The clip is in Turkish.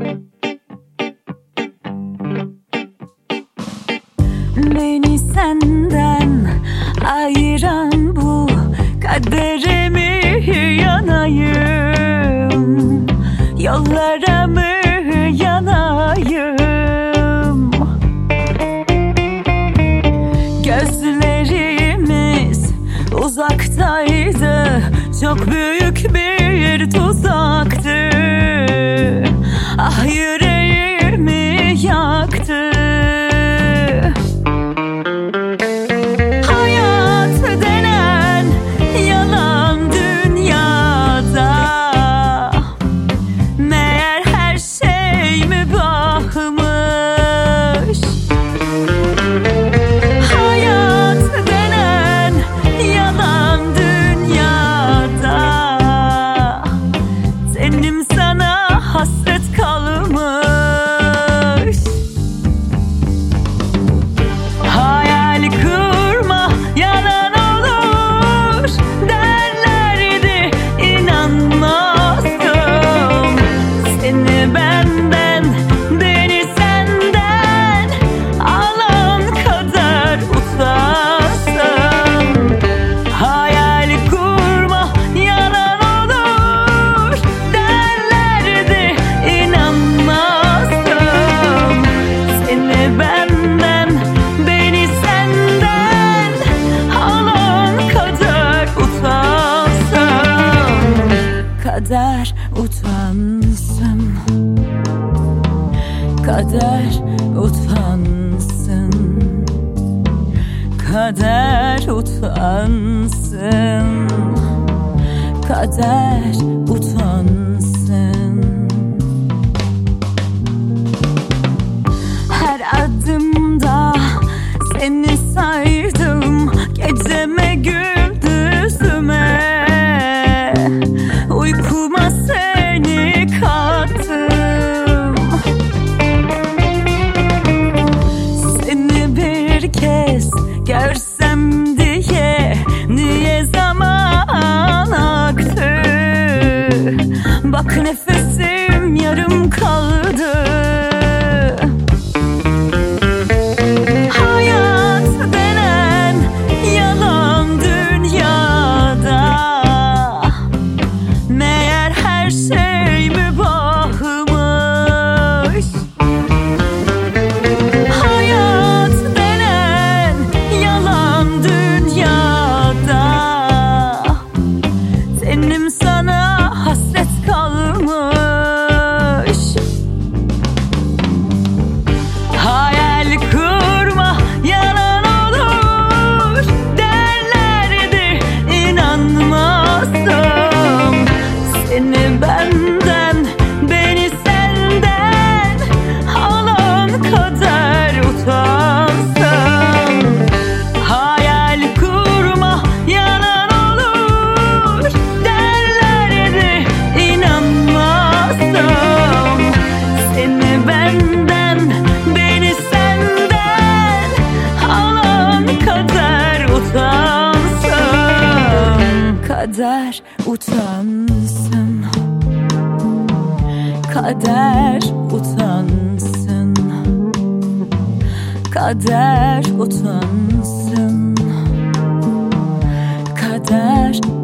Beni senden ayıran bu kadere mi yanayım, yollara mı yanayım? Gözlerimiz uzaktaydı, çok büyük bir tuzaktı. Ah, yüreğimi yaktı. Hasret kalmış. Hayal kurma, yalan olur derlerdi, inanmazdım. Seni benden, beni senden alan kadar utansın. Hayal kurma, yalan olur derlerdi, inanmazdım. Seni benden, beni senden alan kadar utansın. Kader utansın, kader utansın, kader utansın, kader utansın. Her adımda seni saydım, geceme gündüzüme, uykuma seni kattım. Seni bir kez görsem diye, niye zaman aktı? Bak, nefesim yarım kaldı. Hayat denen yalan dünyada, meğer her şey mübahmış. Hayat denen yalan dünyada, tenim sana hasret kalmış. Hayal kurma, yalan olur derlerdi, inanmazdım. Seni benden, beni senden alan kadar utansın. Hayal kurma, yalan olur derlerdi, inanmazdım. Seni benden, beni senden alan kadar utansın. Kader utansın, kader utansın, kader utansın, kader